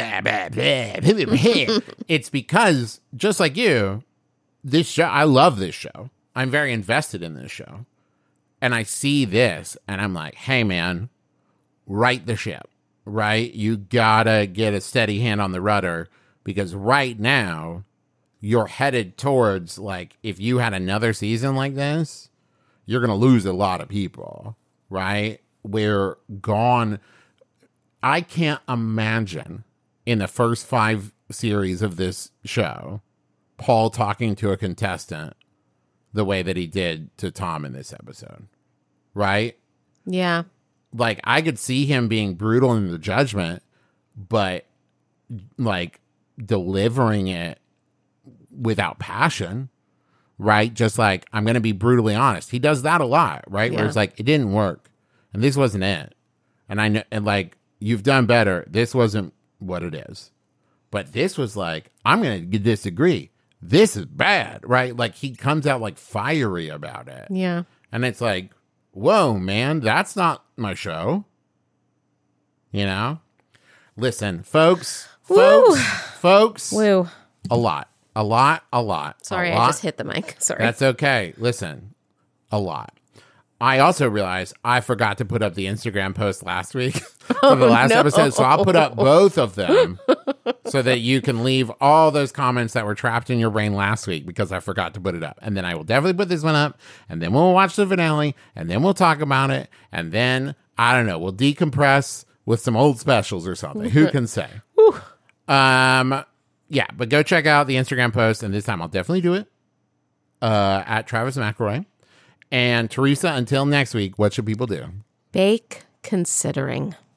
Speaker 1: it's because, just like you, this show, I love this show. I'm very invested in this show. And I see this, and I'm like, hey, man, right the ship, right? You gotta get a steady hand on the rudder, because right now, you're headed towards, like, if you had another season like this, you're gonna lose a lot of people, right? We're gone. I can't imagine in the first five series of this show, Paul talking to a contestant the way that he did to Tom in this episode, right?
Speaker 2: Yeah.
Speaker 1: Like, I could see him being brutal in the judgment, but, like, delivering it without passion, right? Just like, I'm going to be brutally honest. He does that a lot, right?
Speaker 2: Yeah.
Speaker 1: Where it's like, it didn't work, and this wasn't it. And I know, and like, you've done better. This wasn't what it is. But this was like, I'm going to disagree. This is bad, right? Like, he comes out like fiery about it.
Speaker 2: Yeah.
Speaker 1: And it's like, whoa, man, that's not my show. You know? Listen, folks, folks,
Speaker 2: Woo.
Speaker 1: folks,
Speaker 2: Woo.
Speaker 1: a lot, a lot, a lot.
Speaker 2: Sorry,
Speaker 1: a
Speaker 2: I
Speaker 1: lot.
Speaker 2: just hit the mic. Sorry.
Speaker 1: That's okay. Listen, a lot. I also realized I forgot to put up the Instagram post last week for the last
Speaker 2: no.
Speaker 1: episode. So I'll put up both of them so that you can leave all those comments that were trapped in your brain last week because I forgot to put it up. And then I will definitely put this one up, and then we'll watch the finale, and then we'll talk about it. And then, I don't know, we'll decompress with some old specials or something. Who can say? um, yeah, but go check out the Instagram post, and this time I'll definitely do it uh, at Travis McElroy. And Teresa, until next week, what should people do?
Speaker 2: Bake considering.